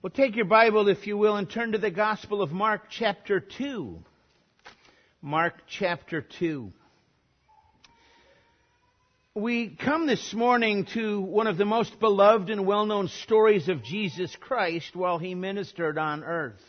Well, take your Bible, if you will, and turn to the Gospel of Mark chapter 2. Mark chapter 2. We come this morning to one of the most beloved and well-known stories of Jesus Christ while He ministered on earth.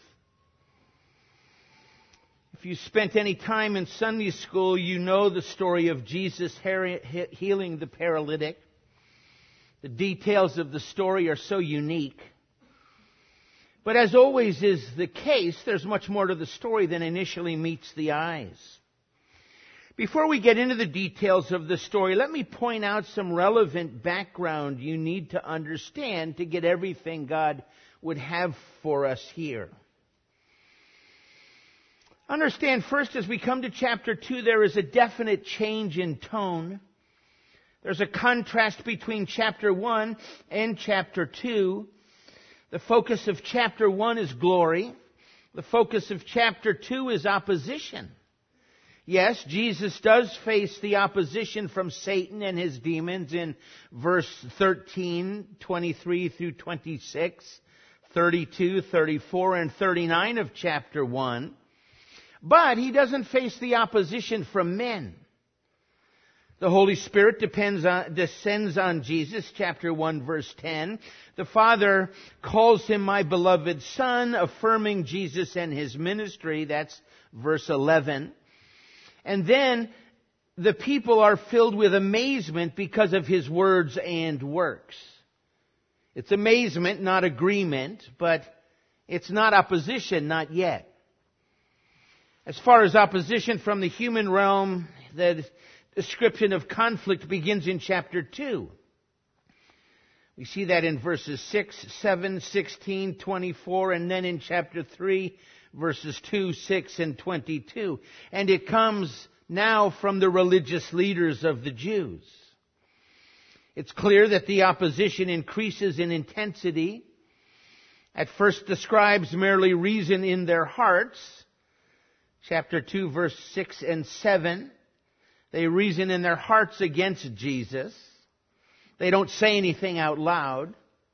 If you spent any time in Sunday school, you know the story of Jesus healing the paralytic. The details of the story are so unique. But as always is the case, there's much more to the story than initially meets the eyes. Before we get into the details of the story, let me point out some relevant background you need to understand to get everything God would have for us here. Understand first, as we come to chapter 2, there is a definite change in tone. There's a contrast between chapter 1 and chapter 2. The focus of chapter 1 is glory. The focus of chapter 2 is opposition. Yes, Jesus does face the opposition from Satan and his demons in verse 13, 23 through 26, 32, 34, and 39 of chapter 1. But he doesn't face the opposition from men. The Holy Spirit descends on Jesus, chapter 1, verse 10. The Father calls him my beloved Son, affirming Jesus and his ministry. That's verse 11. And then the people are filled with amazement because of his words and works. It's amazement, not agreement, but it's not opposition, not yet. As far as opposition from the human realm, the description of conflict begins in chapter 2. We see that in verses 6, 7, 16, 24, and then in chapter 3, verses 2, 6, and 22. And it comes now from the religious leaders of the Jews. It's clear that the opposition increases in intensity. At first describes merely reason in their hearts. Chapter 2, verse 6 and 7. They reason in their hearts against Jesus. They don't say anything out loud.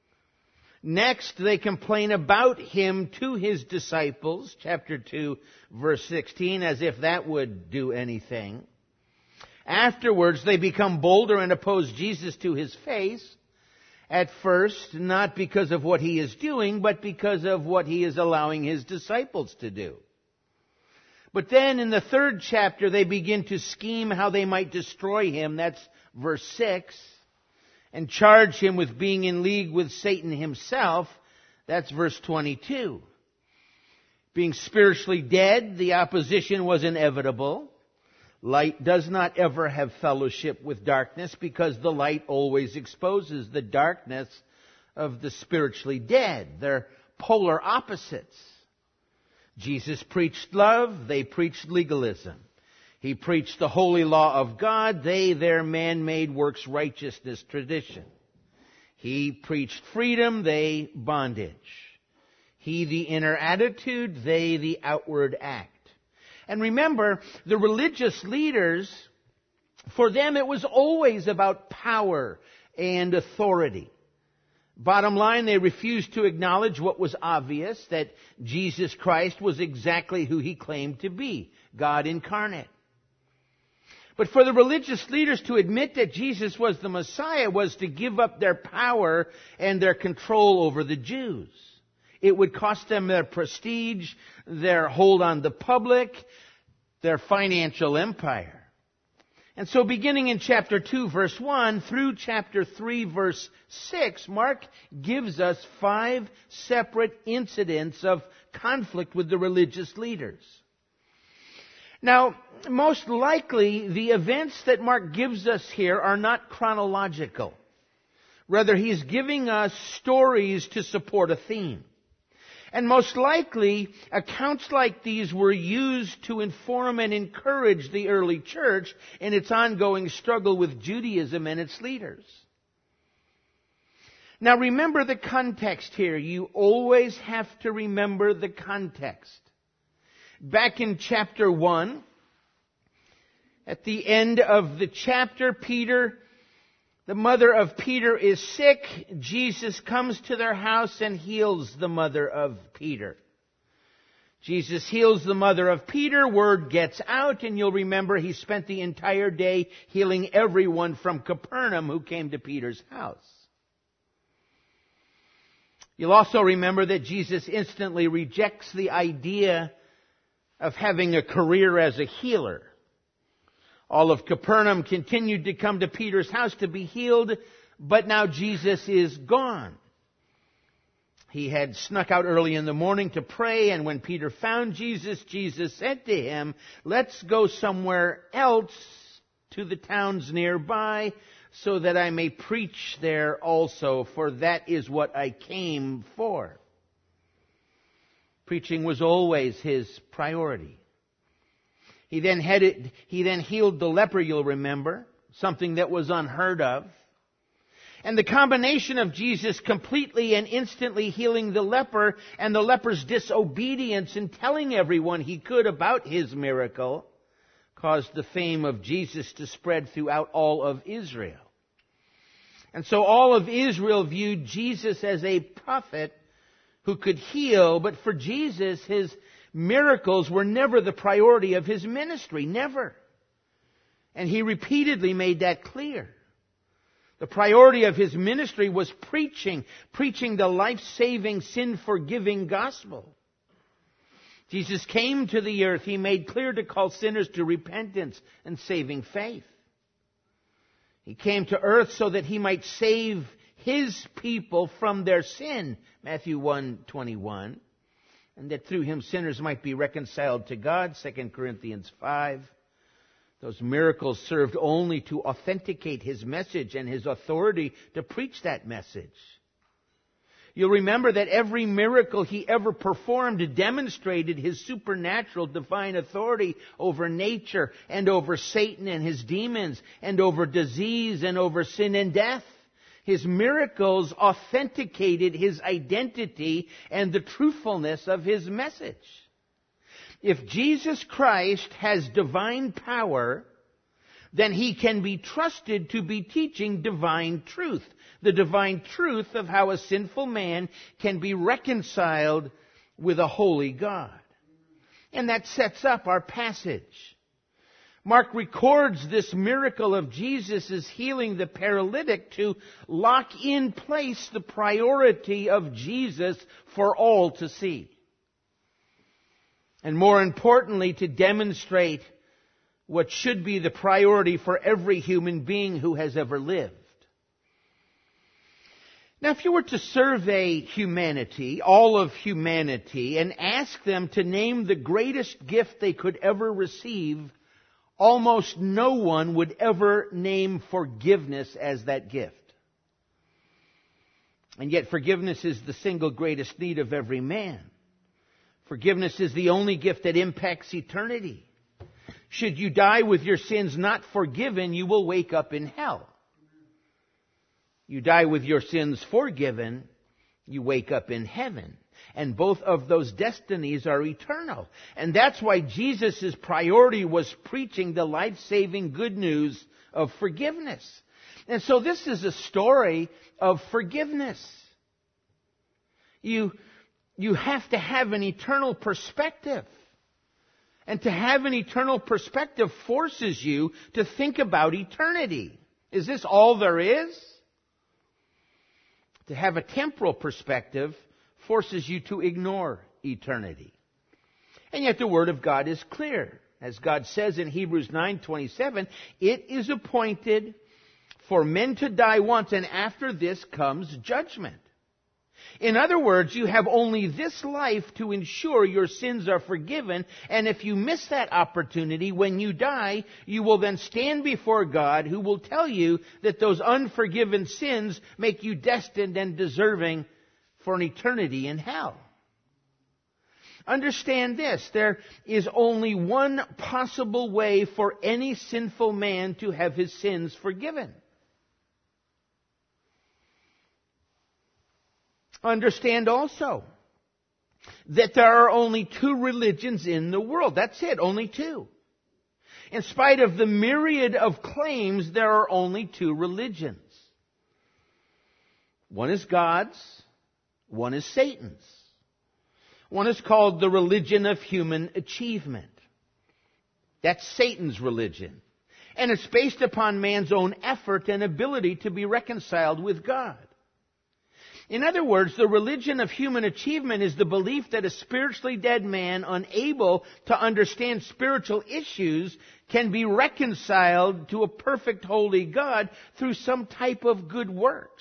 Next, they complain about him to his disciples. Chapter 2, verse 16, as if that would do anything. Afterwards, they become bolder and oppose Jesus to his face. At first, not because of what he is doing, but because of what he is allowing his disciples to do. But then in the third chapter, they begin to scheme how they might destroy him. That's verse 6. And charge him with being in league with Satan himself. That's verse 22. Being spiritually dead, the opposition was inevitable. Light does not ever have fellowship with darkness because the light always exposes the darkness of the spiritually dead. They're polar opposites. Jesus preached love, they preached legalism. He preached the holy law of God, they their man-made works righteousness tradition. He preached freedom, they bondage. He the inner attitude, they the outward act. And remember, the religious leaders, for them it was always about power and authority. Bottom line, they refused to acknowledge what was obvious, that Jesus Christ was exactly who he claimed to be, God incarnate. But for the religious leaders to admit that Jesus was the Messiah was to give up their power and their control over the Jews. It would cost them their prestige, their hold on the public, their financial empire. And so beginning in chapter 2, verse 1, through chapter 3, verse 6, Mark gives us 5 separate incidents of conflict with the religious leaders. Now, most likely, the events that Mark gives us here are not chronological. Rather, he's giving us stories to support a theme. And most likely, accounts like these were used to inform and encourage the early church in its ongoing struggle with Judaism and its leaders. Now remember the context here. You always have to remember the context. Back in chapter 1, at the end of the chapter, Peter The mother of Peter is sick. Jesus comes to their house and heals the mother of Peter. Jesus heals the mother of Peter. Word gets out, and you'll remember he spent the entire day healing everyone from Capernaum who came to Peter's house. You'll also remember that Jesus instantly rejects the idea of having a career as a healer. All of Capernaum continued to come to Peter's house to be healed, but now Jesus is gone. He had snuck out early in the morning to pray, and when Peter found Jesus, Jesus said to him, "Let's go somewhere else to the towns nearby, so that I may preach there also, for that is what I came for." Preaching was always his priority. He then healed the leper, you'll remember, something that was unheard of. And the combination of Jesus completely and instantly healing the leper and the leper's disobedience in telling everyone he could about his miracle caused the fame of Jesus to spread throughout all of Israel. And so all of Israel viewed Jesus as a prophet who could heal, but for Jesus, his miracles were never the priority of his ministry, never. And he repeatedly made that clear. The priority of his ministry was preaching the life-saving, sin-forgiving gospel. Jesus came to the earth. He made clear to call sinners to repentance and saving faith. He came to earth so that he might save his people from their sin, Matthew 1:21, and that through him sinners might be reconciled to God, 2 Corinthians 5. Those miracles served only to authenticate his message and his authority to preach that message. You'll remember that every miracle he ever performed demonstrated his supernatural divine authority over nature and over Satan and his demons and over disease and over sin and death. His miracles authenticated his identity and the truthfulness of his message. If Jesus Christ has divine power, then he can be trusted to be teaching divine truth. The divine truth of how a sinful man can be reconciled with a holy God. And that sets up our passage. Mark records this miracle of Jesus' healing the paralytic to lock in place the priority of Jesus for all to see. And more importantly, to demonstrate what should be the priority for every human being who has ever lived. Now, if you were to survey humanity, all of humanity, and ask them to name the greatest gift they could ever receive, almost no one would ever name forgiveness as that gift. And yet forgiveness is the single greatest need of every man. Forgiveness is the only gift that impacts eternity. Should you die with your sins not forgiven, you will wake up in hell. You die with your sins forgiven, you wake up in heaven. And both of those destinies are eternal. And that's why Jesus' priority was preaching the life-saving good news of forgiveness. And so this is a story of forgiveness. You have to have an eternal perspective. And to have an eternal perspective forces you to think about eternity. Is this all there is? To have a temporal perspective forces you to ignore eternity. And yet the Word of God is clear. As God says in Hebrews 9:27, it is appointed for men to die once, and after this comes judgment. In other words, you have only this life to ensure your sins are forgiven, and if you miss that opportunity, when you die, you will then stand before God, who will tell you that those unforgiven sins make you destined and deserving for an eternity in hell. Understand this, there is only one possible way for any sinful man to have his sins forgiven. Understand also that there are only two religions in the world. That's it, only two. In spite of the myriad of claims, there are only two religions. One is God's, one is Satan's. One is called the religion of human achievement. That's Satan's religion. And it's based upon man's own effort and ability to be reconciled with God. In other words, the religion of human achievement is the belief that a spiritually dead man, unable to understand spiritual issues, can be reconciled to a perfect holy God through some type of good works.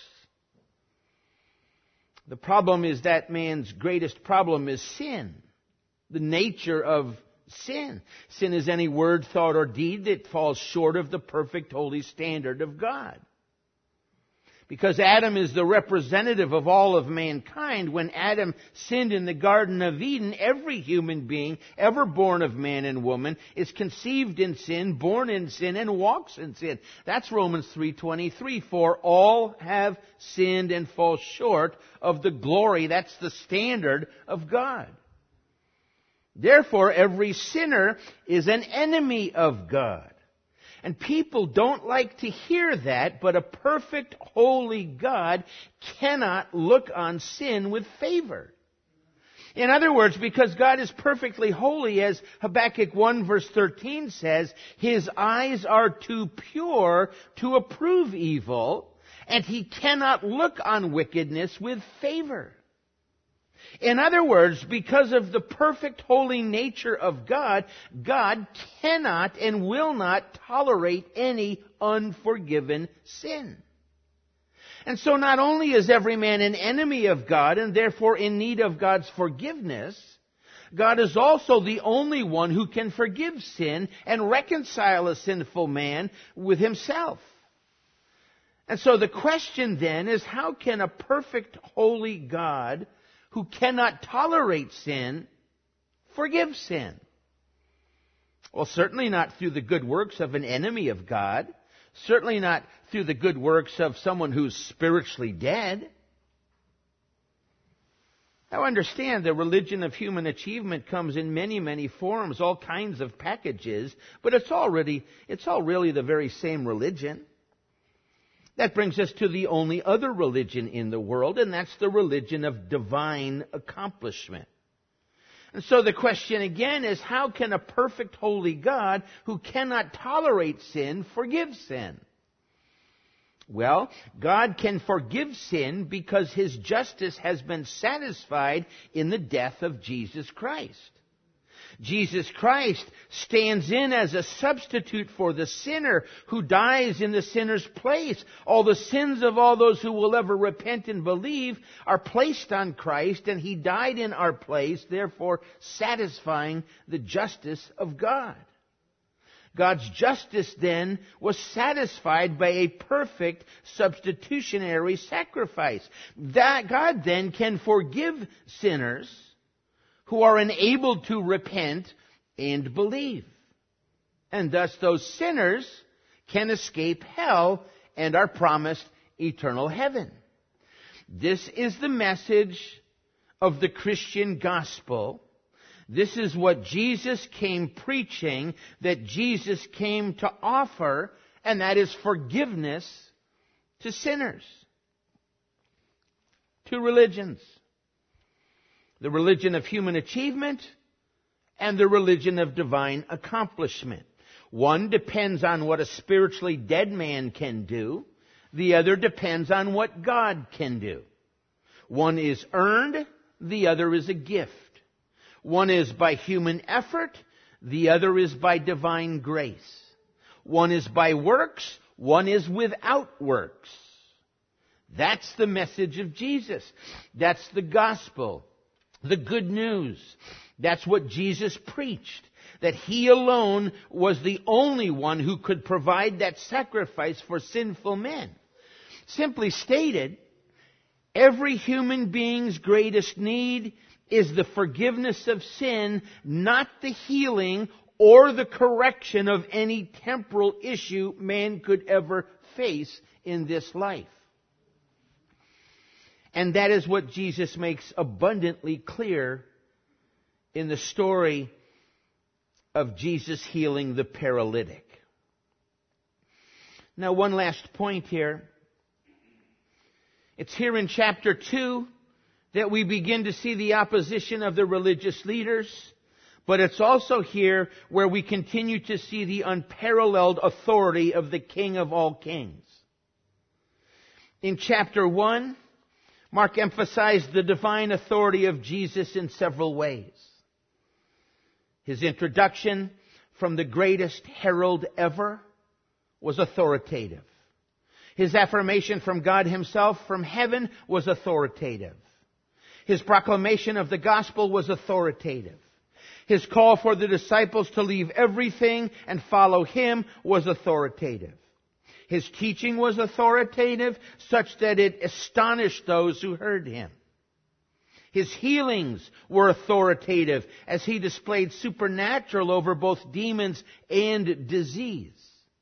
The problem is that man's greatest problem is sin, the nature of sin. Sin is any word, thought, or deed that falls short of the perfect holy standard of God. Because Adam is the representative of all of mankind, when Adam sinned in the Garden of Eden, every human being ever born of man and woman is conceived in sin, born in sin, and walks in sin. That's Romans 3:23. For all have sinned and fall short of the glory, that's the standard of God. Therefore, every sinner is an enemy of God. And people don't like to hear that, but a perfect, holy God cannot look on sin with favor. In other words, because God is perfectly holy, as Habakkuk 1 verse 13 says, His eyes are too pure to approve evil, and He cannot look on wickedness with favor. In other words, because of the perfect holy nature of God, God cannot and will not tolerate any unforgiven sin. And so not only is every man an enemy of God and therefore in need of God's forgiveness, God is also the only one who can forgive sin and reconcile a sinful man with Himself. And so the question then is, how can a perfect holy God who cannot tolerate sin forgive sin? Well, certainly not through the good works of an enemy of God. Certainly not through the good works of someone who's spiritually dead. Now understand, the religion of human achievement comes in many, many forms, all kinds of packages, but it's all really the very same religion. That brings us to the only other religion in the world, and that's the religion of divine accomplishment. And so the question again is, how can a perfect holy God who cannot tolerate sin forgive sin? Well, God can forgive sin because His justice has been satisfied in the death of Jesus Christ. Jesus Christ stands in as a substitute for the sinner who dies in the sinner's place. All the sins of all those who will ever repent and believe are placed on Christ, and He died in our place, therefore satisfying the justice of God. God's justice then was satisfied by a perfect substitutionary sacrifice. That God then can forgive sinners who are unable to repent and believe. And thus those sinners can escape hell and are promised eternal heaven. This is the message of the Christian gospel. This is what Jesus came preaching, that Jesus came to offer, and that is forgiveness to sinners. Two religions. The religion of human achievement and the religion of divine accomplishment. One depends on what a spiritually dead man can do. The other depends on what God can do. One is earned, the other is a gift. One is by human effort, the other is by divine grace. One is by works, one is without works. That's the message of Jesus. That's the gospel. The good news. That's what Jesus preached. That He alone was the only one who could provide that sacrifice for sinful men. Simply stated, every human being's greatest need is the forgiveness of sin, not the healing or the correction of any temporal issue man could ever face in this life. And that is what Jesus makes abundantly clear in the story of Jesus healing the paralytic. Now, one last point here. It's here in chapter 2 that we begin to see the opposition of the religious leaders, but it's also here where we continue to see the unparalleled authority of the King of all kings. In chapter 1, Mark emphasized the divine authority of Jesus in several ways. His introduction from the greatest herald ever was authoritative. His affirmation from God Himself from heaven was authoritative. His proclamation of the gospel was authoritative. His call for the disciples to leave everything and follow Him was authoritative. His teaching was authoritative, such that it astonished those who heard Him. His healings were authoritative, as He displayed supernatural over both demons and disease.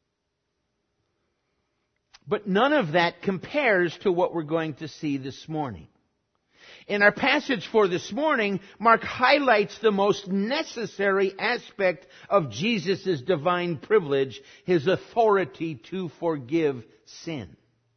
But none of that compares to what we're going to see this morning. In our passage for this morning, Mark highlights the most necessary aspect of Jesus' divine privilege, His authority to forgive sin.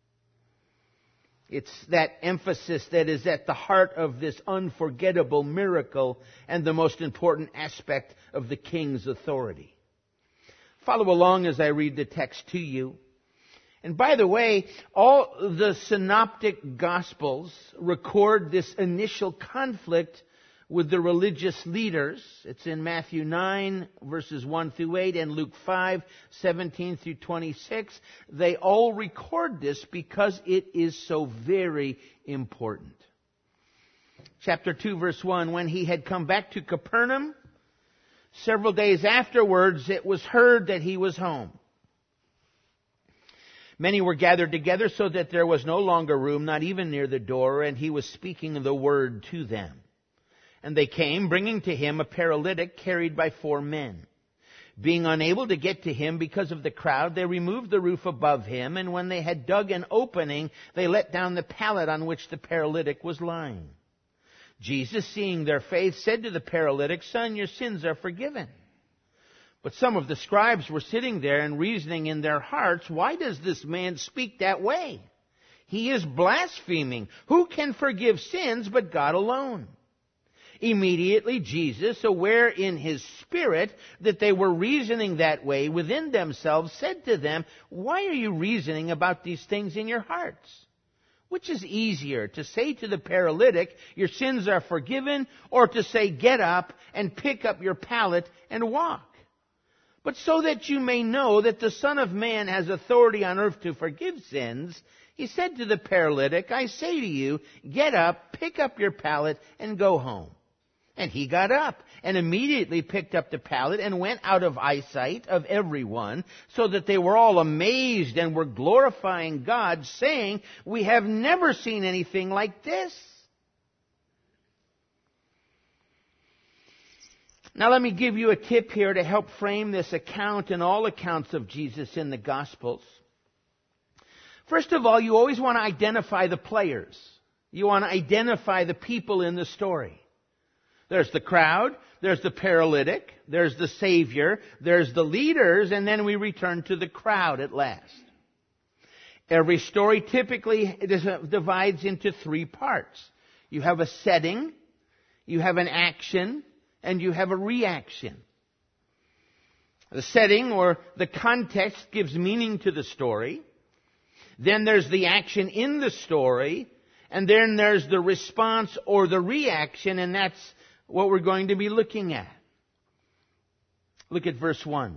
It's that emphasis that is at the heart of this unforgettable miracle and the most important aspect of the King's authority. Follow along as I read the text to you. And by the way, all the synoptic gospels record this initial conflict with the religious leaders. It's in Matthew 9, verses 1 through 8, and Luke 5, 17 through 26. They all record this because it is so very important. Chapter 2, verse 1, when He had come back to Capernaum, several days afterwards, it was heard that He was home. Many were gathered together so that there was no longer room, not even near the door, and He was speaking the word to them. And they came, bringing to Him a paralytic carried by 4 men. Being unable to get to Him because of the crowd, they removed the roof above Him, and when they had dug an opening, they let down the pallet on which the paralytic was lying. Jesus, seeing their faith, said to the paralytic, "Son, your sins are forgiven." But some of the scribes were sitting there and reasoning in their hearts, "Why does this man speak that way? He is blaspheming. Who can forgive sins but God alone?" Immediately Jesus, aware in His spirit that they were reasoning that way within themselves, said to them, "Why are you reasoning about these things in your hearts? Which is easier, to say to the paralytic, 'Your sins are forgiven,' or to say, 'Get up and pick up your pallet and walk'? But so that you may know that the Son of Man has authority on earth to forgive sins," He said to the paralytic, "I say to you, get up, pick up your pallet, and go home." And he got up and immediately picked up the pallet and went out of eyesight of everyone, so that they were all amazed and were glorifying God, saying, "We have never seen anything like this." Now let me give you a tip here to help frame this account and all accounts of Jesus in the Gospels. First of all, you always want to identify the players. You want to identify the people in the story. There's the crowd, there's the paralytic, there's the Savior, there's the leaders, and then we return to the crowd at last. Every story typically divides into 3 parts. You have a setting, you have an action, and you have a reaction. The setting or the context gives meaning to the story. Then there's the action in the story. And then there's the response or the reaction, and that's what we're going to be looking at. Look at verse 1.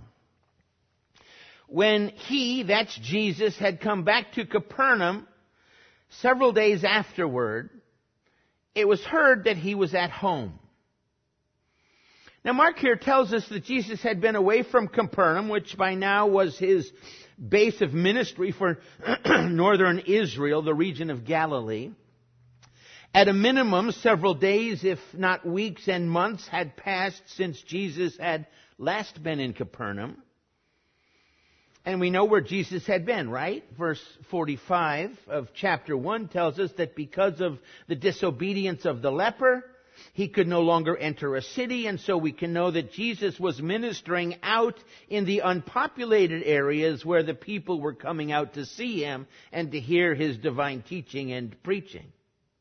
When He, that's Jesus, had come back to Capernaum several days afterward, it was heard that He was at home. Now, Mark here tells us that Jesus had been away from Capernaum, which by now was His base of ministry for northern Israel, the region of Galilee. At a minimum, several days, if not weeks and months, had passed since Jesus had last been in Capernaum. And we know where Jesus had been, right? Verse 45 of chapter 1 tells us that because of the disobedience of the leper, He could no longer enter a city, and so we can know that Jesus was ministering out in the unpopulated areas where the people were coming out to see Him and to hear His divine teaching and preaching.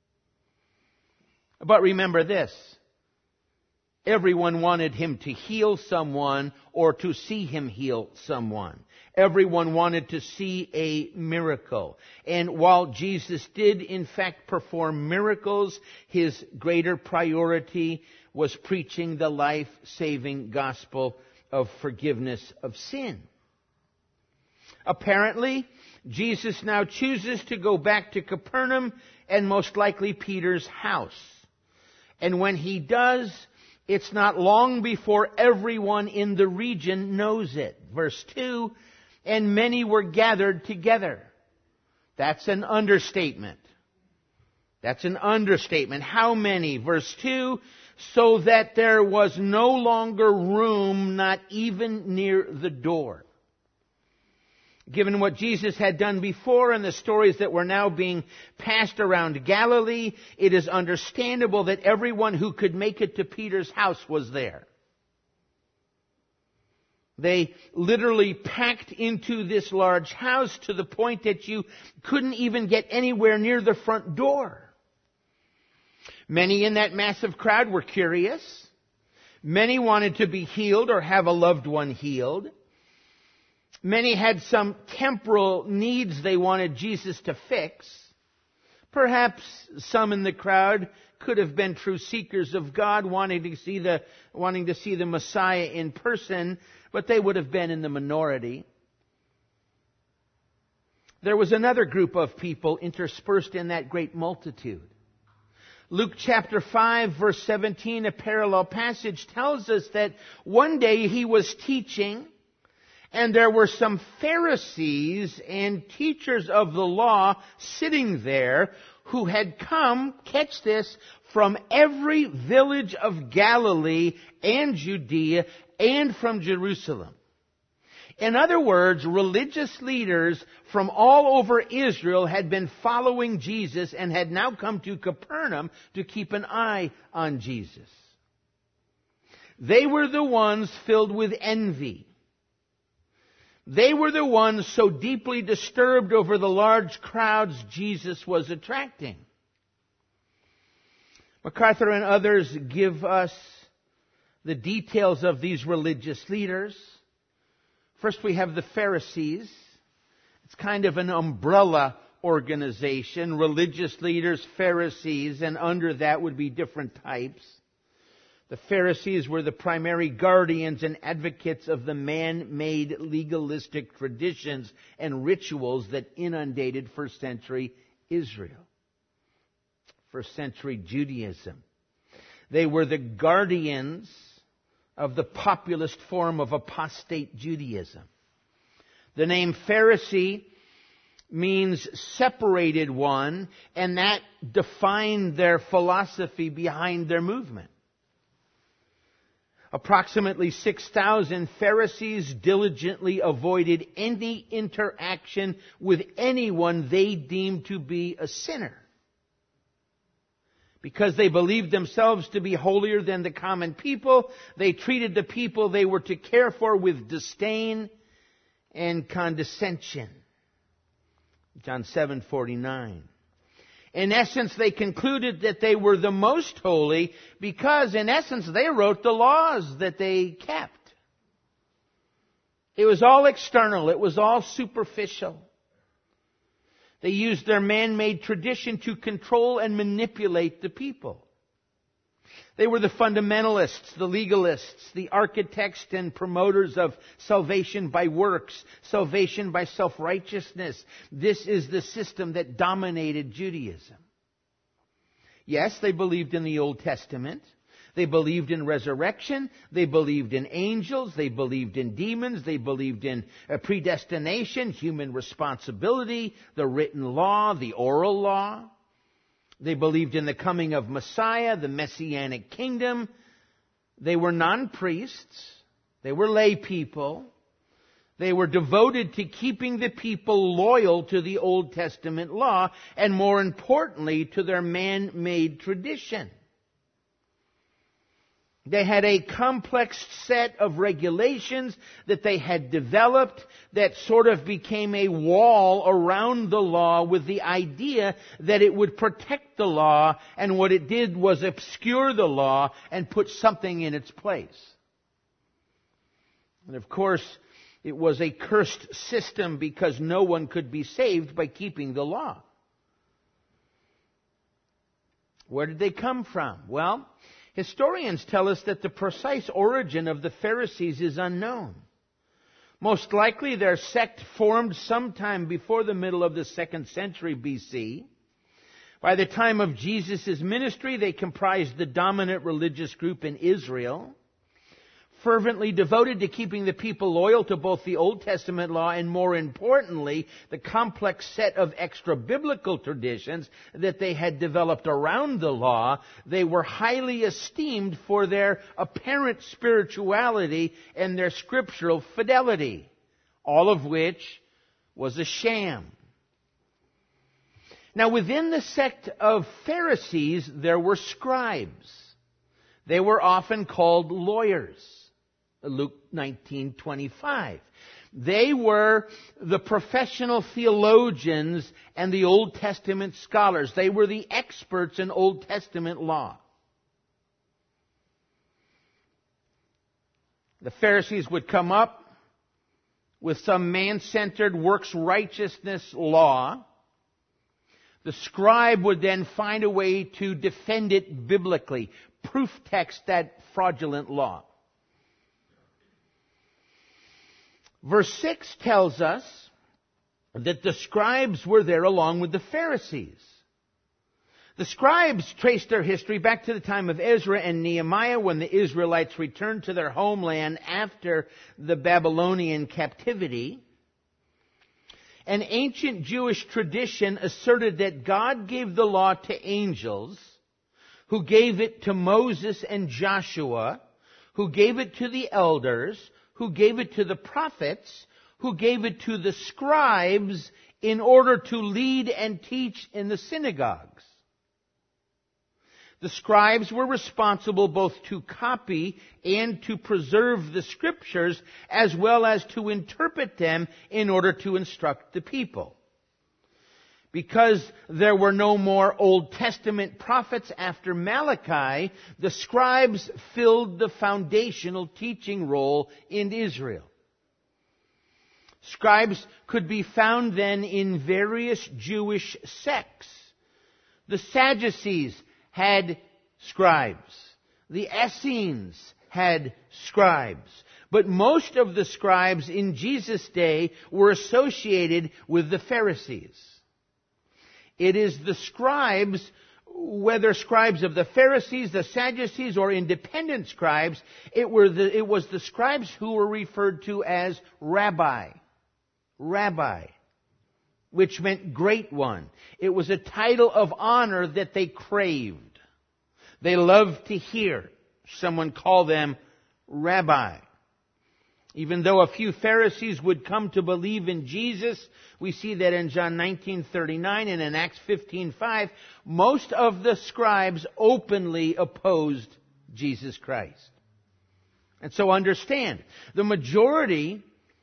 But remember this. Everyone wanted Him to heal someone or to see Him heal someone. Everyone wanted to see a miracle. And while Jesus did in fact perform miracles, His greater priority was preaching the life-saving gospel of forgiveness of sin. Apparently, Jesus now chooses to go back to Capernaum and most likely Peter's house. And when He does, it's not long before everyone in the region knows it. Verse 2, and many were gathered together. That's an understatement. That's an understatement. How many? Verse 2, so that there was no longer room, not even near the door. Given what Jesus had done before and the stories that were now being passed around Galilee, it is understandable that everyone who could make it to Peter's house was there. They literally packed into this large house to the point that you couldn't even get anywhere near the front door. Many in that massive crowd were curious. Many wanted to be healed or have a loved one healed. Many had some temporal needs they wanted Jesus to fix. Perhaps some in the crowd could have been true seekers of God, wanting to see the Messiah in person, but they would have been in the minority. There was another group of people interspersed in that great multitude. Luke chapter 5, verse 17, a parallel passage, tells us that one day He was teaching, and there were some Pharisees and teachers of the law sitting there who had come, catch this, from every village of Galilee and Judea and from Jerusalem. In other words, religious leaders from all over Israel had been following Jesus and had now come to Capernaum to keep an eye on Jesus. They were the ones filled with envy. They were the ones so deeply disturbed over the large crowds Jesus was attracting. MacArthur and others give us the details of these religious leaders. First, we have the Pharisees. It's kind of an umbrella organization. Religious leaders, Pharisees, and under that would be different types. The Pharisees were the primary guardians and advocates of the man-made legalistic traditions and rituals that inundated first century Israel, first century Judaism. They were the guardians of the populist form of apostate Judaism. The name Pharisee means separated one, and that defined their philosophy behind their movement. Approximately 6,000 Pharisees diligently avoided any interaction with anyone they deemed to be a sinner. Because they believed themselves to be holier than the common people, they treated the people they were to care for with disdain and condescension. John 7:49. In essence, they concluded that they were the most holy because, in essence, they wrote the laws that they kept. It was all external. It was all superficial. They used their man-made tradition to control and manipulate the people. They were the fundamentalists, the legalists, the architects and promoters of salvation by works, salvation by self-righteousness. This is the system that dominated Judaism. Yes, they believed in the Old Testament. They believed in resurrection. They believed in angels. They believed in demons. They believed in predestination, human responsibility, the written law, the oral law. They believed in the coming of Messiah, the Messianic kingdom. They were non-priests. They were lay people. They were devoted to keeping the people loyal to the Old Testament law and, more importantly, to their man-made tradition. They had a complex set of regulations that they had developed that sort of became a wall around the law with the idea that it would protect the law, and what it did was obscure the law and put something in its place. And of course, it was a cursed system because no one could be saved by keeping the law. Where did they come from? Well, historians tell us that the precise origin of the Pharisees is unknown. Most likely their sect formed sometime before the middle of the 2nd century BC. By the time of Jesus' ministry, they comprised the dominant religious group in Israel, fervently devoted to keeping the people loyal to both the Old Testament law and, more importantly, the complex set of extra-biblical traditions that they had developed around the law. They were highly esteemed for their apparent spirituality and their scriptural fidelity, all of which was a sham. Now, within the sect of Pharisees, there were scribes. They were often called lawyers. Luke 19:25. They were the professional theologians and the Old Testament scholars. They were the experts in Old Testament law. The Pharisees would come up with some man-centered works righteousness law. The scribe would then find a way to defend it biblically, proof text that fraudulent law. Verse 6 tells us that the scribes were there along with the Pharisees. The scribes traced their history back to the time of Ezra and Nehemiah, when the Israelites returned to their homeland after the Babylonian captivity. An ancient Jewish tradition asserted that God gave the law to angels, who gave it to Moses and Joshua, who gave it to the elders, who gave it to the prophets, who gave it to the scribes in order to lead and teach in the synagogues. The scribes were responsible both to copy and to preserve the scriptures, as well as to interpret them in order to instruct the people. Because there were no more Old Testament prophets after Malachi, the scribes filled the foundational teaching role in Israel. Scribes could be found then in various Jewish sects. The Sadducees had scribes. The Essenes had scribes. But most of the scribes in Jesus' day were associated with the Pharisees. It is the scribes, whether scribes of the Pharisees, the Sadducees, or independent scribes, it was the scribes who were referred to as rabbi. Rabbi, which meant great one. It was a title of honor that they craved. They loved to hear someone call them rabbi. Even though a few Pharisees would come to believe in Jesus, we see that in John 19:39 and in Acts 15:5, most of the scribes openly opposed Jesus Christ. And so understand, the majority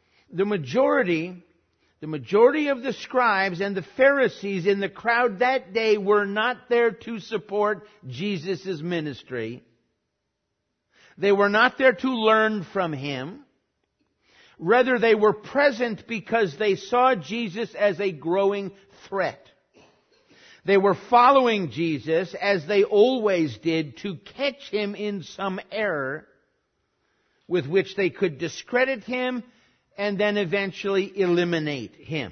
of the scribes and the Pharisees in the crowd that day were not there to support Jesus' ministry. They were not there to learn from Him. Rather, they were present because they saw Jesus as a growing threat. They were following Jesus, as they always did, to catch Him in some error with which they could discredit Him and then eventually eliminate Him.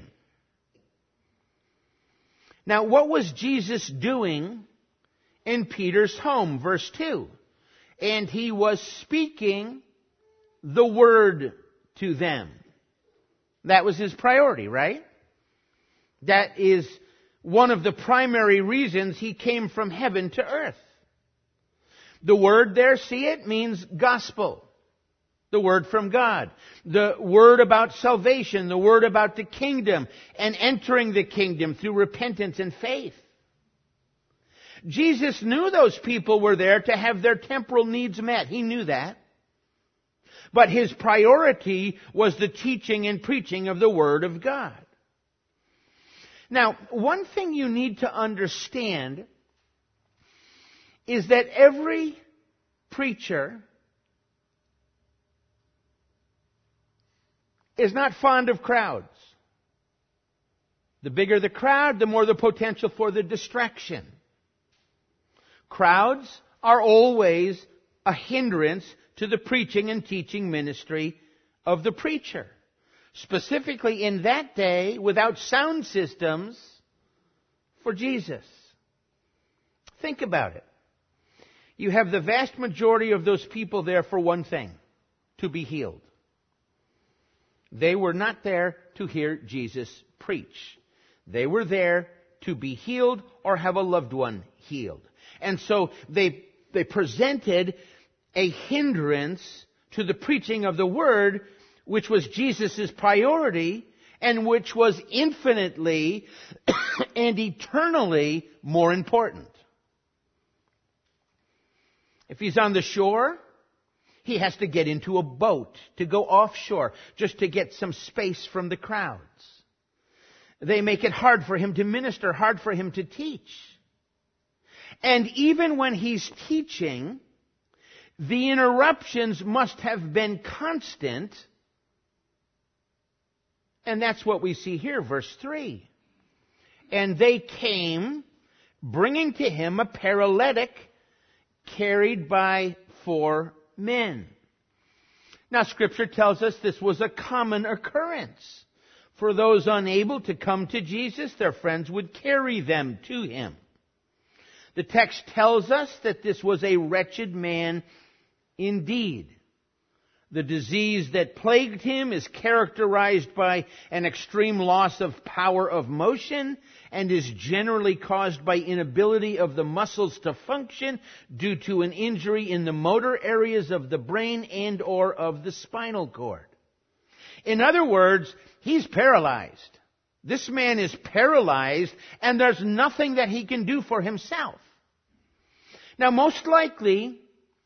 Now, what was Jesus doing in Peter's home? Verse 2. And He was speaking the word to them. That was His priority, right? That is one of the primary reasons He came from heaven to earth. The word there, see it, means gospel. The word from God. The word about salvation. The word about the kingdom and entering the kingdom through repentance and faith. Jesus knew those people were there to have their temporal needs met. He knew that. But His priority was the teaching and preaching of the Word of God. Now, one thing you need to understand is that every preacher is not fond of crowds. The bigger the crowd, the more the potential for the distraction. Crowds are always a hindrance to the preaching and teaching ministry of the preacher. Specifically in that day, without sound systems for Jesus. Think about it. You have the vast majority of those people there for one thing, to be healed. They were not there to hear Jesus preach. They were there to be healed or have a loved one healed. And so they presented a hindrance to the preaching of the Word, which was Jesus' priority and which was infinitely and eternally more important. If he's on the shore, he has to get into a boat to go offshore just to get some space from the crowds. They make it hard for him to minister, hard for him to teach. And even when he's teaching, the interruptions must have been constant. And that's what we see here, verse 3. And they came, bringing to him a paralytic carried by 4 men. Now, Scripture tells us this was a common occurrence. For those unable to come to Jesus, their friends would carry them to him. The text tells us that this was a wretched man indeed. The disease that plagued him is characterized by an extreme loss of power of motion and is generally caused by inability of the muscles to function due to an injury in the motor areas of the brain and or of the spinal cord. In other words, he's paralyzed. This man is paralyzed and there's nothing that he can do for himself. Now, most likely,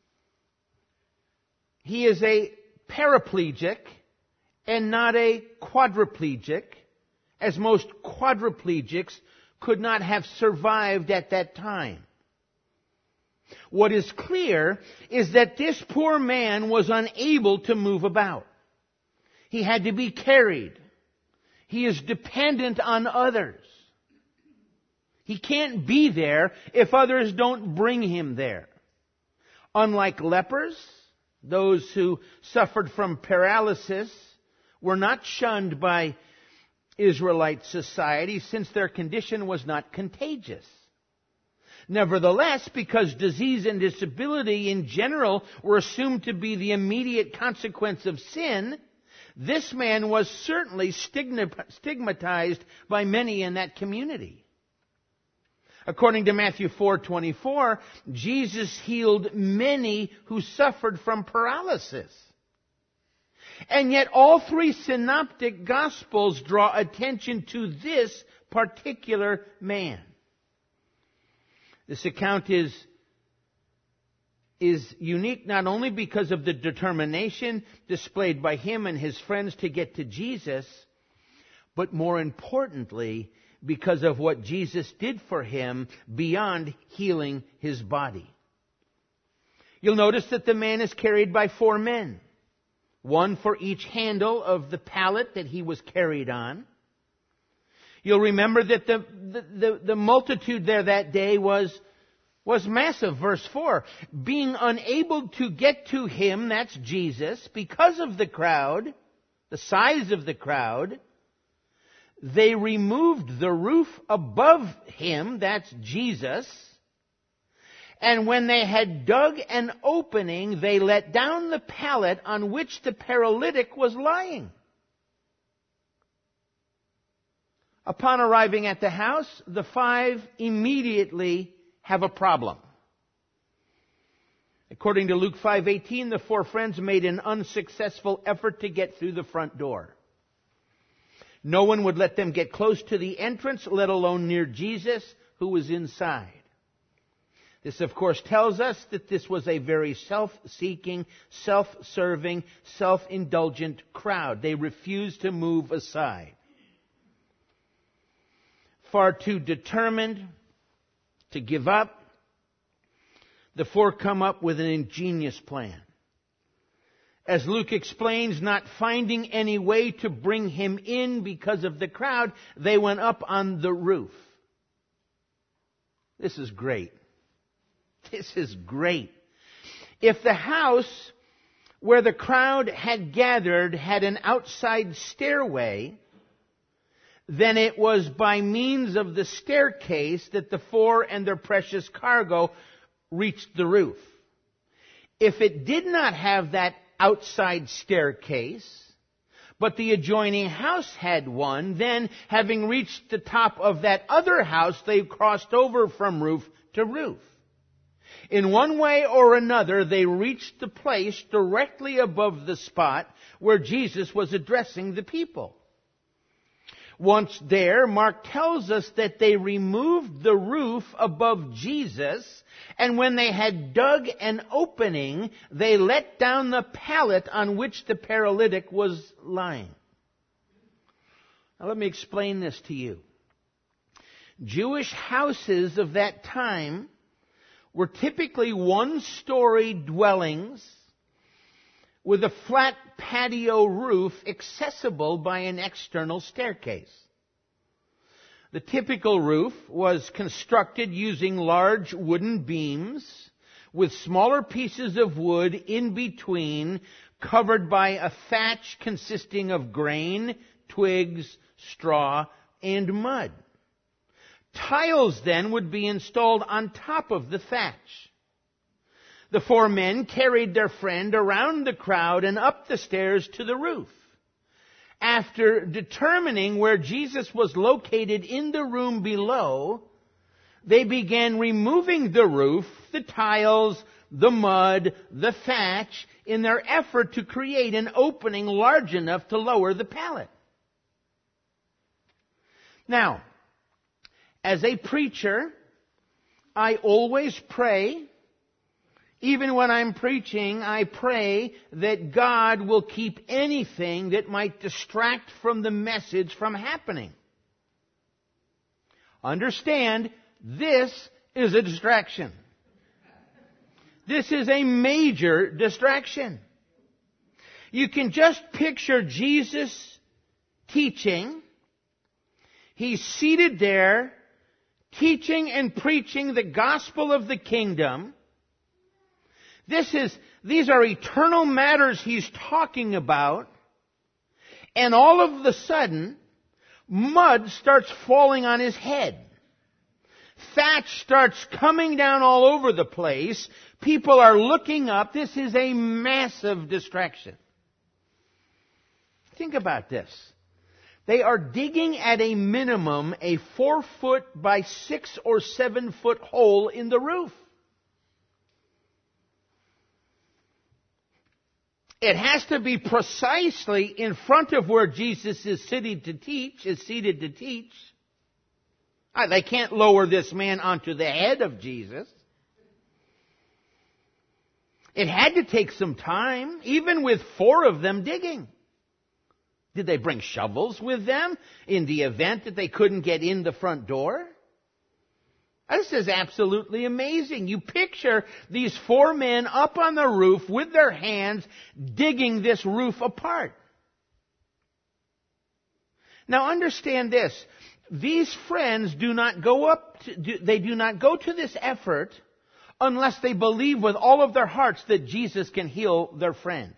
he is a paraplegic and not a quadriplegic, as most quadriplegics could not have survived at that time. What is clear is that this poor man was unable to move about. He had to be carried. He is dependent on others. He can't be there if others don't bring him there. Unlike lepers, those who suffered from paralysis were not shunned by Israelite society since their condition was not contagious. Nevertheless, because disease and disability in general were assumed to be the immediate consequence of sin, this man was certainly stigmatized by many in that community. According to Matthew 4:24, Jesus healed many who suffered from paralysis. And yet all 3 synoptic gospels draw attention to this particular man. This account is unique not only because of the determination displayed by him and his friends to get to Jesus, but more importantly, because of what Jesus did for him beyond healing his body. You'll notice that the man is carried by 4 men. 1 for each handle of the pallet that he was carried on. You'll remember that the multitude there that day was massive. Verse 4, being unable to get to him, that's Jesus, because of the crowd, the size of the crowd, they removed the roof above him, that's Jesus, and when they had dug an opening, they let down the pallet on which the paralytic was lying. Upon arriving at the house, the 5 immediately have a problem. According to Luke 5:18, the 4 friends made an unsuccessful effort to get through the front door. No one would let them get close to the entrance, let alone near Jesus, who was inside. This, of course, tells us that this was a very self-seeking, self-serving, self-indulgent crowd. They refused to move aside. Far too determined to give up, the four come up with an ingenious plan. As Luke explains, not finding any way to bring him in because of the crowd, they went up on the roof. This is great. This is great. If the house where the crowd had gathered had an outside stairway, then it was by means of the staircase that the four and their precious cargo reached the roof. If it did not have that outside staircase, but the adjoining house had one, then, having reached the top of that other house, they crossed over from roof to roof. In one way or another, they reached the place directly above the spot where Jesus was addressing the people. Once there, Mark tells us that they removed the roof above Jesus, and when they had dug an opening, they let down the pallet on which the paralytic was lying. Now let me explain this to you. Jewish houses of that time were typically one-story dwellings with a flat patio roof accessible by an external staircase. The typical roof was constructed using large wooden beams with smaller pieces of wood in between, covered by a thatch consisting of grain, twigs, straw, and mud. Tiles then would be installed on top of the thatch. The four men carried their friend around the crowd and up the stairs to the roof. After determining where Jesus was located in the room below, they began removing the roof, the tiles, the mud, the thatch, in their effort to create an opening large enough to lower the pallet. Now, as a preacher, I always pray. Even when I'm preaching, I pray that God will keep anything that might distract from the message from happening. Understand, this is a distraction. This is a major distraction. You can just picture Jesus teaching. He's seated there, teaching and preaching the gospel of the kingdom. These are eternal matters he's talking about. And all of a sudden, mud starts falling on his head. Thatch starts coming down all over the place. People are looking up. This is a massive distraction. Think about this. They are digging at a minimum a 4-foot by 6 or 7 foot hole in the roof. It has to be precisely in front of where Jesus is seated to teach. They can't lower this man onto the head of Jesus. It had to take some time, even with 4 of them digging. Did they bring shovels with them in the event that they couldn't get in the front door? This is absolutely amazing. You picture these 4 men up on the roof with their hands digging this roof apart. Now understand this. These friends do not go to this effort unless they believe with all of their hearts that Jesus can heal their friend.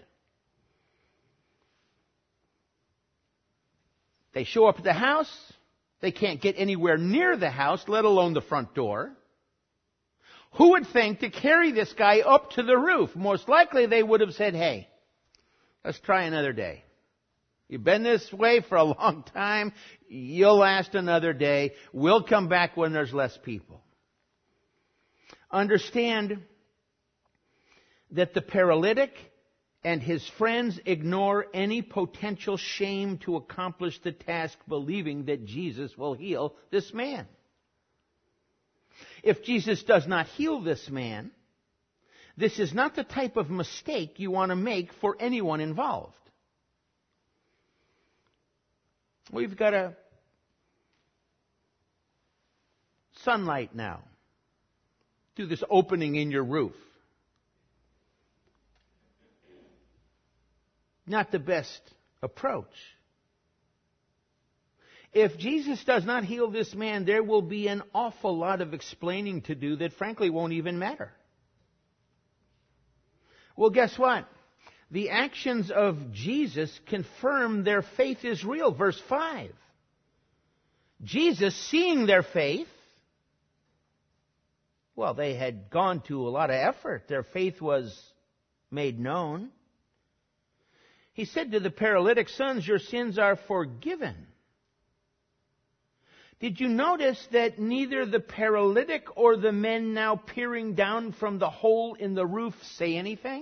They show up at the house. They can't get anywhere near the house, let alone the front door. Who would think to carry this guy up to the roof? Most likely they would have said, hey, let's try another day. You've been this way for a long time. You'll last another day. We'll come back when there's less people. Understand that the paralytic and his friends ignore any potential shame to accomplish the task, believing that Jesus will heal this man. If Jesus does not heal this man, this is not the type of mistake you want to make for anyone involved. We've got a sunlight now through this opening in your roof. Not the best approach. If Jesus does not heal this man, there will be an awful lot of explaining to do that frankly won't even matter. Well, guess what? The actions of Jesus confirm their faith is real. Verse 5. Jesus, seeing their faith, well, they had gone to a lot of effort. Their faith was made known. He said to the paralytic, "Sons, your sins are forgiven." Did you notice that neither the paralytic or the men now peering down from the hole in the roof say anything?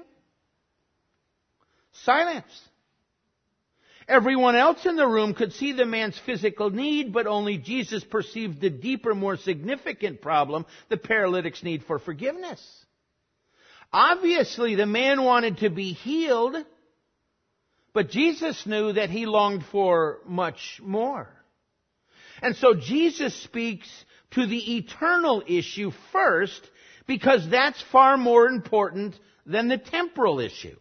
Silence. Everyone else in the room could see the man's physical need, but only Jesus perceived the deeper, more significant problem, the paralytic's need for forgiveness. Obviously, the man wanted to be healed, but Jesus knew that he longed for much more. And so Jesus speaks to the eternal issue first, because that's far more important than the temporal issue.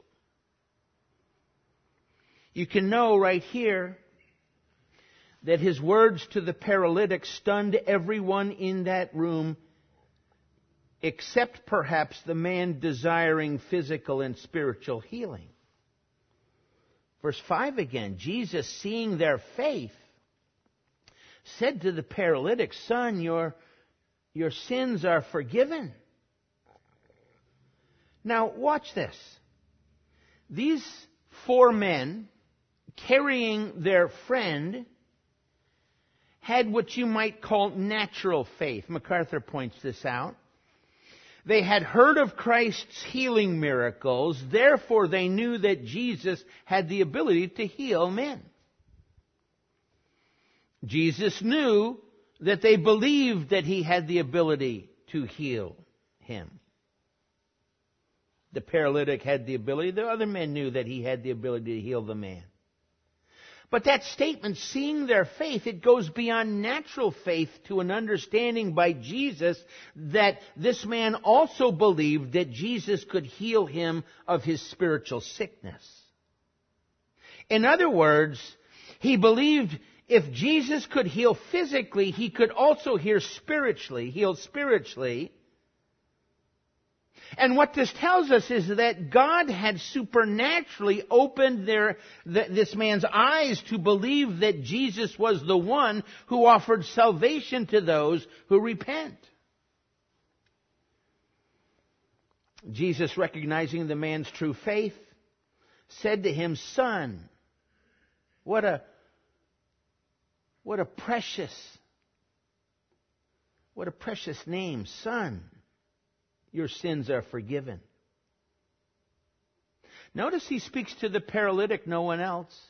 You can know right here that his words to the paralytic stunned everyone in that room, except perhaps the man desiring physical and spiritual healing. Verse 5 again, Jesus, seeing their faith, said to the paralytic, "Son, your sins are forgiven." Now, watch this. These 4 men carrying their friend had what you might call natural faith. MacArthur points this out. They had heard of Christ's healing miracles, therefore they knew that Jesus had the ability to heal men. Jesus knew that they believed that he had the ability to heal him. The paralytic had the ability. The other men knew that he had the ability to heal the man. But that statement, seeing their faith, it goes beyond natural faith to an understanding by Jesus that this man also believed that Jesus could heal him of his spiritual sickness. In other words, he believed if Jesus could heal physically, he could also heal spiritually. And what this tells us is that God had supernaturally opened this man's eyes to believe that Jesus was the one who offered salvation to those who repent. Jesus, recognizing the man's true faith, said to him, "Son," what a precious name, "Son, your sins are forgiven." Notice he speaks to the paralytic, no one else.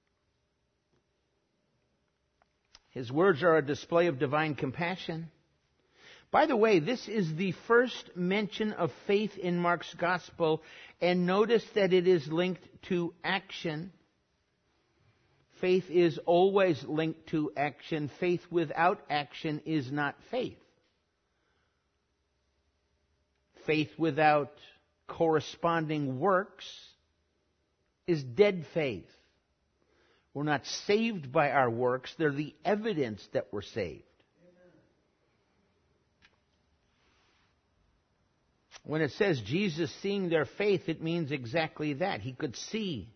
His words are a display of divine compassion. By the way, this is the first mention of faith in Mark's gospel, and notice that it is linked to action. Faith is always linked to action. Faith without action is not faith. Faith without corresponding works is dead faith. We're not saved by our works. They're the evidence that we're saved. When it says Jesus seeing their faith, it means exactly that. He could see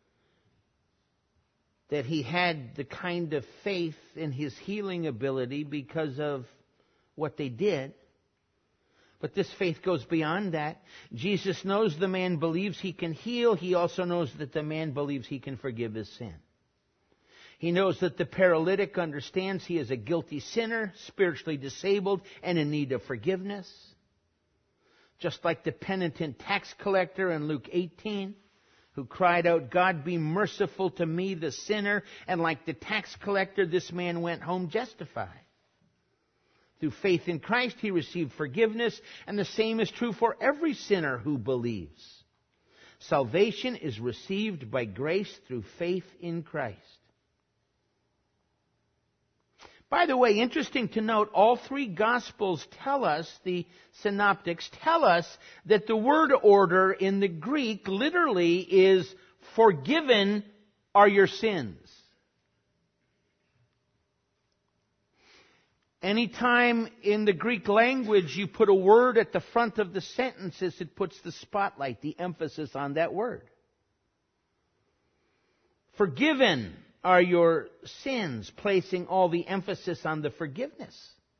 that he had the kind of faith in his healing ability because of what they did. But this faith goes beyond that. Jesus knows the man believes he can heal. He also knows that the man believes he can forgive his sin. He knows that the paralytic understands he is a guilty sinner, spiritually disabled, and in need of forgiveness. Just like the penitent tax collector in Luke 18, who cried out, "God, be merciful to me, the sinner." And like the tax collector, this man went home justified. Through faith in Christ, he received forgiveness, and the same is true for every sinner who believes. Salvation is received by grace through faith in Christ. By the way, interesting to note, all three Gospels tell us, the synoptics tell us, that the word order in the Greek literally is forgiven are your sins. Anytime in the Greek language you put a word at the front of the sentences, it puts the spotlight, the emphasis on that word. Forgiven are your sins, placing all the emphasis on the forgiveness.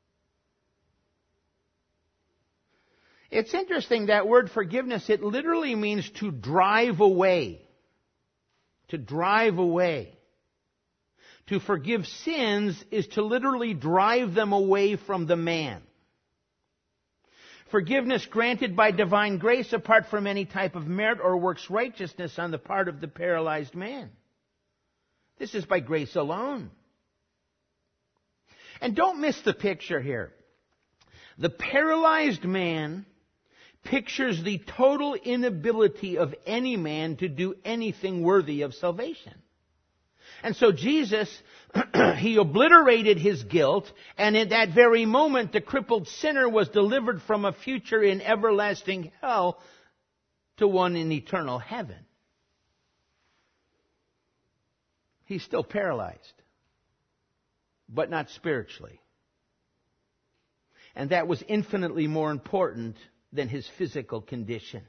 It's interesting, that word forgiveness, it literally means to drive away. To drive away. To forgive sins is to literally drive them away from the man. Forgiveness granted by divine grace apart from any type of merit or works righteousness on the part of the paralyzed man. This is by grace alone. And don't miss the picture here. The paralyzed man pictures the total inability of any man to do anything worthy of salvation. And so Jesus, he obliterated his guilt, and in that very moment the crippled sinner was delivered from a future in everlasting hell to one in eternal heaven. He's still paralyzed, but not spiritually. And that was infinitely more important than his physical condition.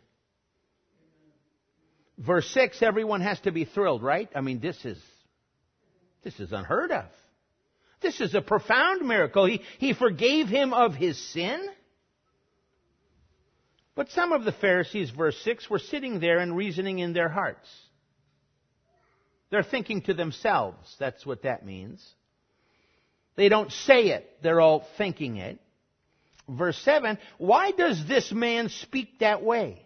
Verse 6, everyone has to be thrilled, right? I mean, this is unheard of. This is a profound miracle. He forgave him of his sin. But some of the Pharisees, verse 6, were sitting there and reasoning in their hearts. They're thinking to themselves. That's what that means. They don't say it. They're all thinking it. Verse 7, why does this man speak that way?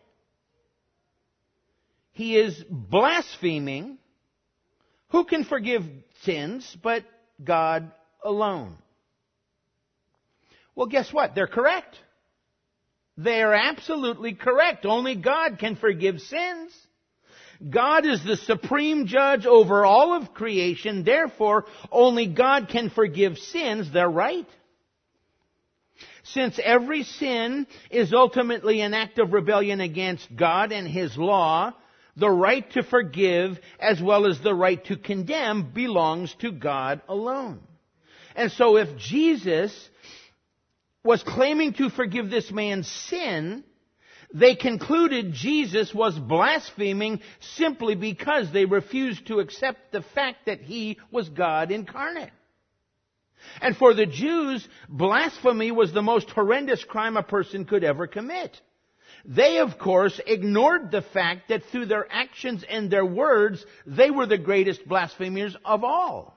He is blaspheming. Who can forgive sins but God alone? Well, guess what? They're correct. They are absolutely correct. Only God can forgive sins. God is the supreme judge over all of creation. Therefore, only God can forgive sins. They're right. Since every sin is ultimately an act of rebellion against God and His law, the right to forgive as well as the right to condemn belongs to God alone. And so if Jesus was claiming to forgive this man's sin, they concluded Jesus was blaspheming simply because they refused to accept the fact that He was God incarnate. And for the Jews, blasphemy was the most horrendous crime a person could ever commit. They, of course, ignored the fact that through their actions and their words, they were the greatest blasphemers of all.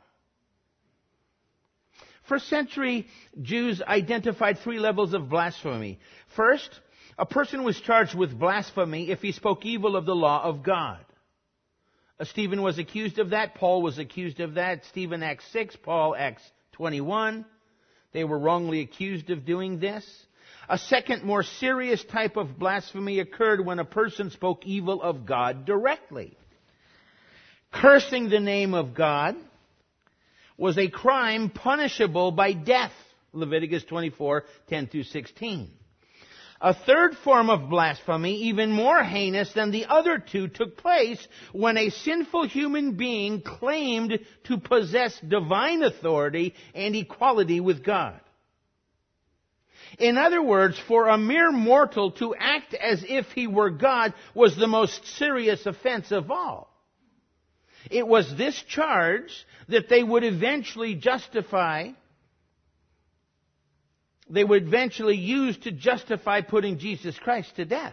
First century Jews identified 3 levels of blasphemy. First, a person was charged with blasphemy if he spoke evil of the law of God. Stephen was accused of that. Paul was accused of that. Stephen, Acts 6. Paul, Acts 21. They were wrongly accused of doing this. A second, more serious type of blasphemy occurred when a person spoke evil of God directly. Cursing the name of God was a crime punishable by death. Leviticus 24, 10 through 16. A third form of blasphemy, even more heinous than the other two, took place when a sinful human being claimed to possess divine authority and equality with God. In other words, for a mere mortal to act as if he were God was the most serious offense of all. It was this charge that they would eventually use to justify putting Jesus Christ to death.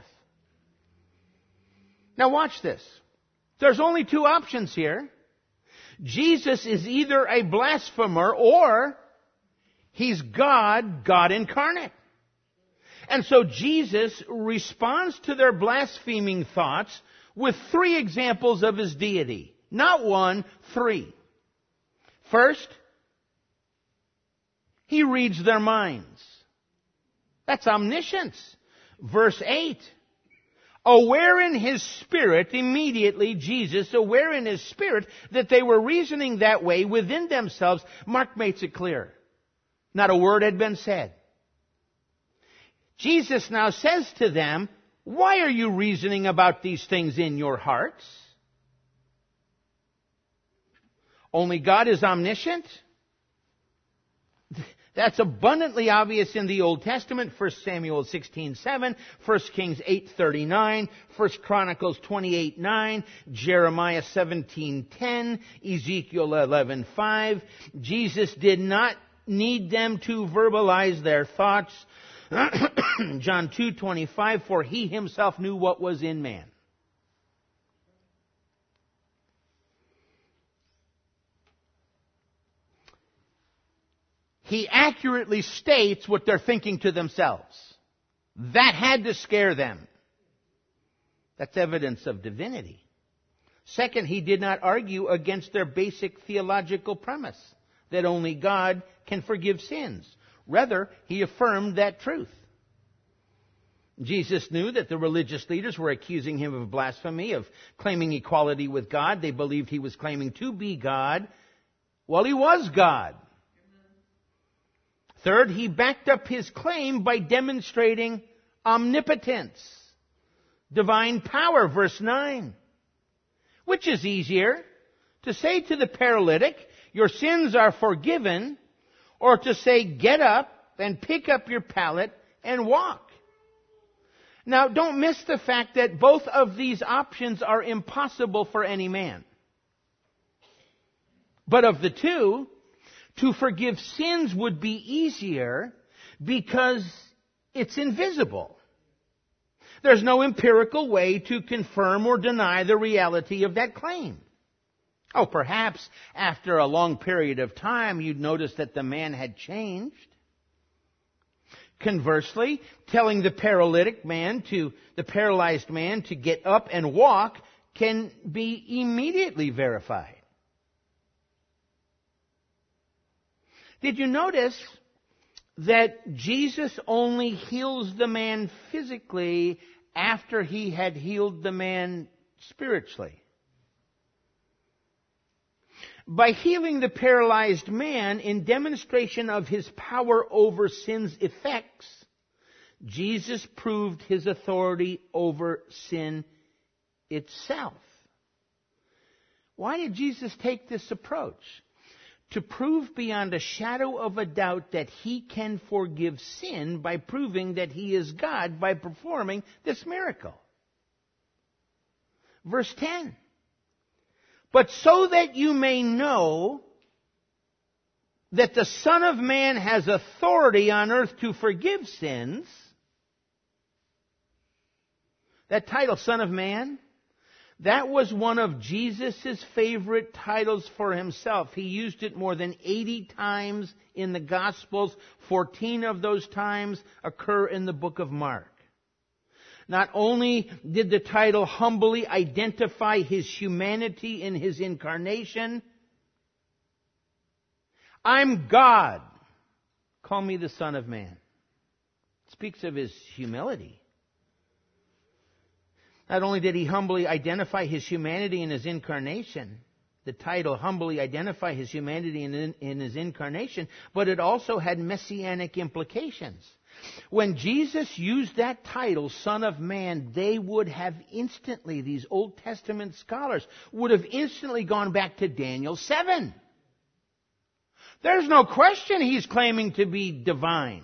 Now watch this. There's only 2 options here. Jesus is either a blasphemer or He's God, God incarnate. And so Jesus responds to their blaspheming thoughts with 3 examples of His deity. Not 1, 3. First, He reads their minds. That's omniscience. Verse 8. Aware in his spirit, immediately Jesus, aware in his spirit that they were reasoning that way within themselves, Mark makes it clear. Not a word had been said. Jesus now says to them, why are you reasoning about these things in your hearts? Only God is omniscient? That's abundantly obvious in the Old Testament, 1 Samuel 16:7, 1 Kings 8:39, 1 Chronicles 28:9, Jeremiah 17:10, Ezekiel 11:5. Jesus did not need them to verbalize their thoughts. John 2:25, for he himself knew what was in man. He accurately states what they're thinking to themselves. That had to scare them. That's evidence of divinity. Second, he did not argue against their basic theological premise that only God can forgive sins. Rather, he affirmed that truth. Jesus knew that the religious leaders were accusing him of blasphemy, of claiming equality with God. They believed he was claiming to be God. Well, he was God. Third, he backed up his claim by demonstrating omnipotence, divine power, verse 9. Which is easier, to say to the paralytic, your sins are forgiven, or to say, get up and pick up your pallet and walk? Now, don't miss the fact that both of these options are impossible for any man. But of the two, to forgive sins would be easier because it's invisible. There's no empirical way to confirm or deny the reality of that claim. Oh, perhaps after a long period of time you'd notice that the man had changed. Conversely, telling the paralyzed man to get up and walk can be immediately verified. Did you notice that Jesus only heals the man physically after he had healed the man spiritually? By healing the paralyzed man in demonstration of his power over sin's effects, Jesus proved his authority over sin itself. Why did Jesus take this approach? To prove beyond a shadow of a doubt that he can forgive sin by proving that he is God by performing this miracle. Verse 10. But so that you may know that the Son of Man has authority on earth to forgive sins. That title, Son of Man, that was one of Jesus' favorite titles for himself. He used it more than 80 times in the Gospels. 14 of those times occur in the book of Mark. Not only did the title humbly identify his humanity in his incarnation, I'm God. Call me the Son of Man. It speaks of his humility. Not only did he humbly identify his humanity in his incarnation, the title humbly identify his humanity in his incarnation, but it also had messianic implications. When Jesus used that title, Son of Man, they would have instantly, these Old Testament scholars, would have instantly gone back to Daniel 7. There's no question he's claiming to be divine.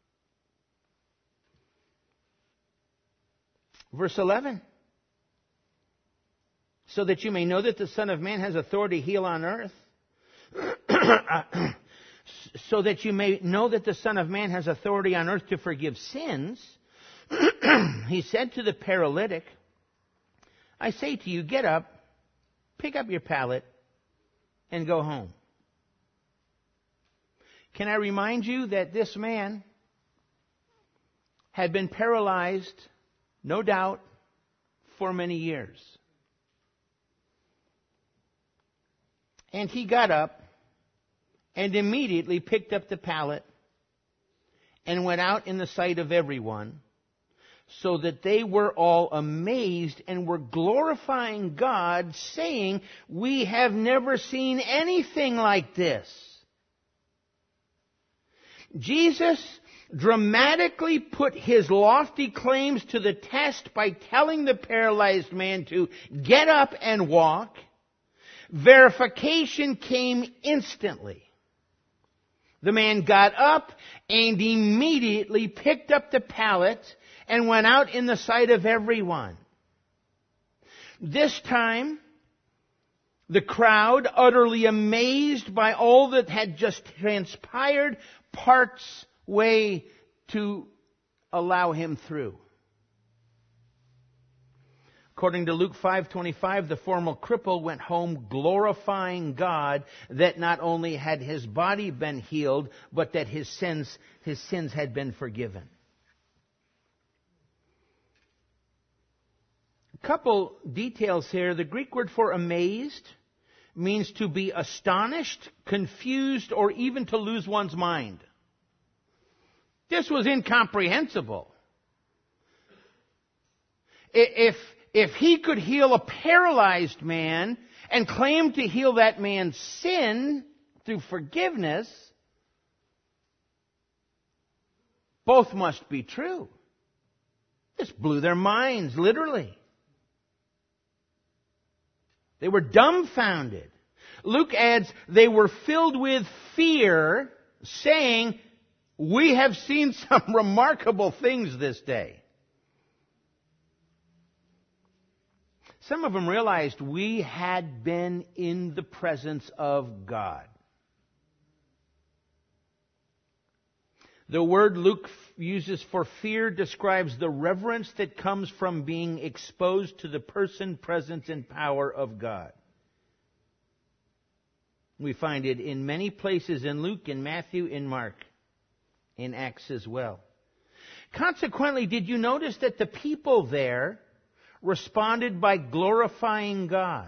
Verse 11. So that you may know that the Son of Man has authority to heal on earth. So that you may know that the Son of Man has authority on earth to forgive sins. He said to the paralytic, I say to you, get up, pick up your pallet, and go home. Can I remind you that this man had been paralyzed, no doubt, for many years. And he got up and immediately picked up the pallet and went out in the sight of everyone, so that they were all amazed and were glorifying God, saying, "We have never seen anything like this." Jesus dramatically put his lofty claims to the test by telling the paralyzed man to get up and walk. Verification came instantly. The man got up and immediately picked up the pallet and went out in the sight of everyone. This time, the crowd, utterly amazed by all that had just transpired, parts way to allow him through. According to Luke 5:25, the former cripple went home glorifying God that not only had his body been healed, but that his sins had been forgiven. A couple details here. The Greek word for amazed means to be astonished, confused, or even to lose one's mind. This was incomprehensible. If he could heal a paralyzed man and claim to heal that man's sin through forgiveness, both must be true. This blew their minds, literally. They were dumbfounded. Luke adds, they were filled with fear, saying, "We have seen some remarkable things this day." Some of them realized we had been in the presence of God. The word Luke uses for fear describes the reverence that comes from being exposed to the person, presence, and power of God. We find it in many places in Luke, in Matthew, in Mark, in Acts as well. Consequently, did you notice that the people there responded by glorifying God?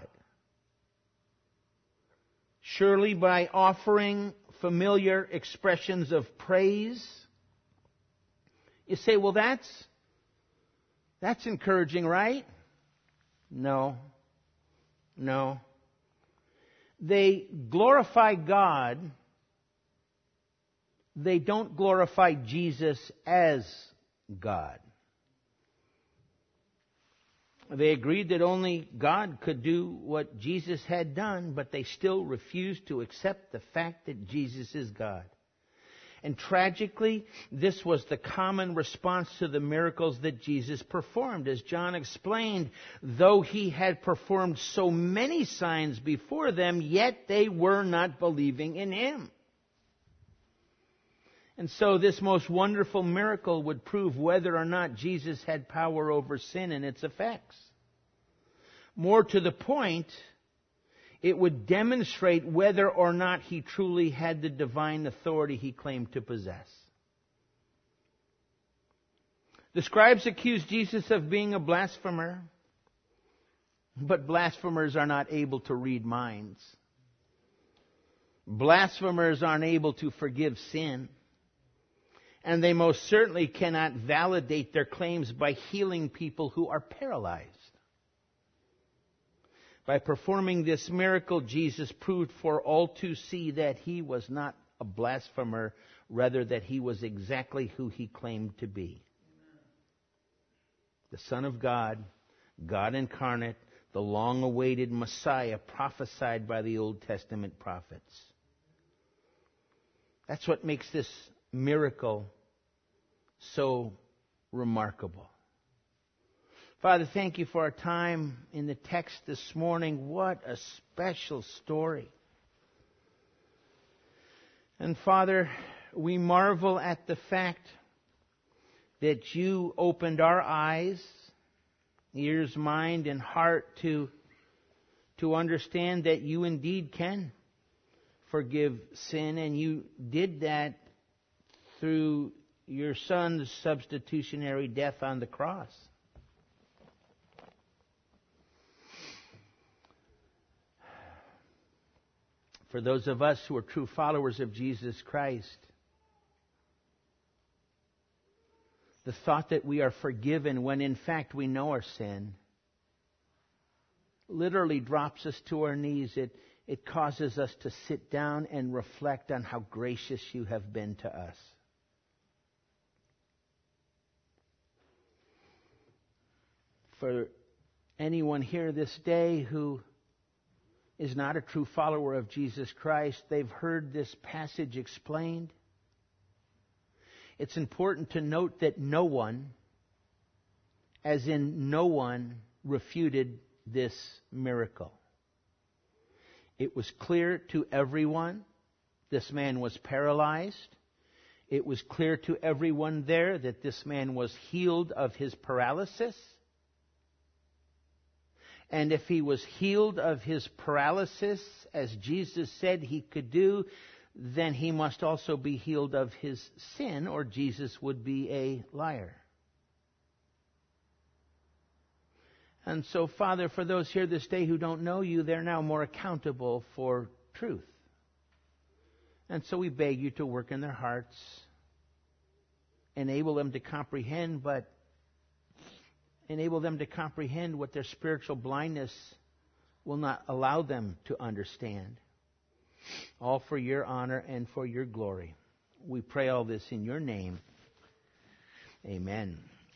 Surely by offering familiar expressions of praise. You say, well, that's encouraging, right? No. They glorify God. They don't glorify Jesus as God. They agreed that only God could do what Jesus had done, but they still refused to accept the fact that Jesus is God. And tragically, this was the common response to the miracles that Jesus performed. As John explained, though he had performed so many signs before them, yet they were not believing in him. And so this most wonderful miracle would prove whether or not Jesus had power over sin and its effects. More to the point, it would demonstrate whether or not he truly had the divine authority he claimed to possess. The scribes accused Jesus of being a blasphemer, but blasphemers are not able to read minds. Blasphemers aren't able to forgive sin. And they most certainly cannot validate their claims by healing people who are paralyzed. By performing this miracle, Jesus proved for all to see that he was not a blasphemer, rather that he was exactly who he claimed to be. The Son of God, God incarnate, the long-awaited Messiah prophesied by the Old Testament prophets. That's what makes this miracle so remarkable. Father, thank you for our time in the text this morning. What a special story. And Father, we marvel at the fact that you opened our eyes, ears, mind, and heart to understand that you indeed can forgive sin, and you did that through your Son's substitutionary death on the cross. For those of us who are true followers of Jesus Christ, The thought that we are forgiven when in fact we know our sin literally drops us to our knees. It causes us to sit down and reflect on how gracious you have been to us. For anyone here this day who is not a true follower of Jesus Christ, they've heard this passage explained. It's important to note that no one, as in no one, refuted this miracle. It was clear to everyone this man was paralyzed. It was clear to everyone there that this man was healed of his paralysis. And if he was healed of his paralysis, as Jesus said he could do, then he must also be healed of his sin, or Jesus would be a liar. And so, Father, for those here this day who don't know you, they're now more accountable for truth. And so we beg you to work in their hearts, enable them to comprehend, but enable them to comprehend what their spiritual blindness will not allow them to understand. All for your honor and for your glory. We pray all this in your name. Amen.